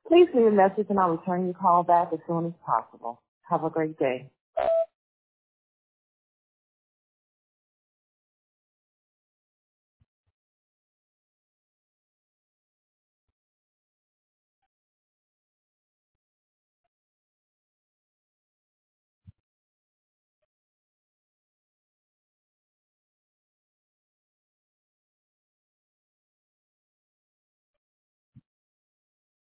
Please leave a message and I'll return your call back as soon as possible. Have a great day.